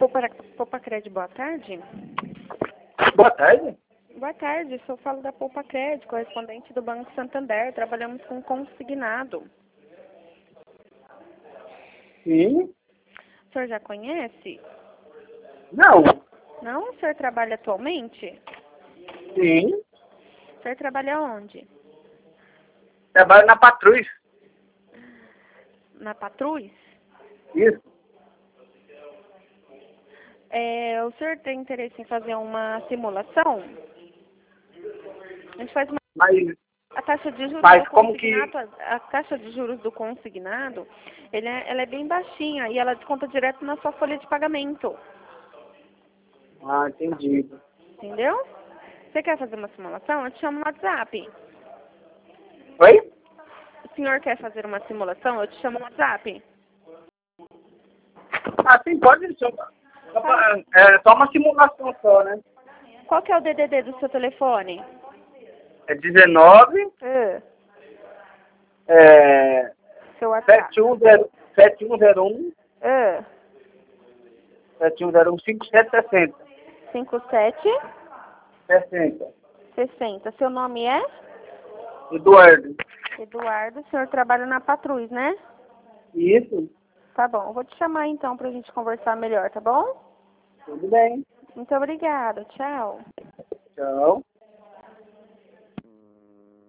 Poupa Crédito, boa tarde. Boa tarde. Boa tarde, eu falo da Poupa Crédito, correspondente do Banco Santander. Trabalhamos com consignado. Sim. O senhor já conhece? Não. Não? O senhor trabalha atualmente? Sim. O senhor trabalha onde? Trabalho na Patrulha. Na Patrus? Isso. O senhor tem interesse em fazer uma simulação? A gente faz uma... Mas A taxa de juros Mas do como que... consignado, a taxa de juros do consignado, ela é bem baixinha e ela desconta direto na sua folha de pagamento. Ah, entendi. Entendeu? Você quer fazer uma simulação? Eu te chamo no WhatsApp. Oi? O senhor quer fazer uma simulação? Eu te chamo no WhatsApp. Ah, sim, pode chamar. É só uma simulação só, né? Qual que é o DDD do seu telefone? É 19, Seu WhatsApp. 7101, 5760. 57 60. 60. Seu nome é? Eduardo. Eduardo. O senhor trabalha na Patrus, né? Isso. Tá bom. Eu vou te chamar então pra gente conversar melhor, tá bom? Tudo bem. Muito obrigada. Tchau. Tchau.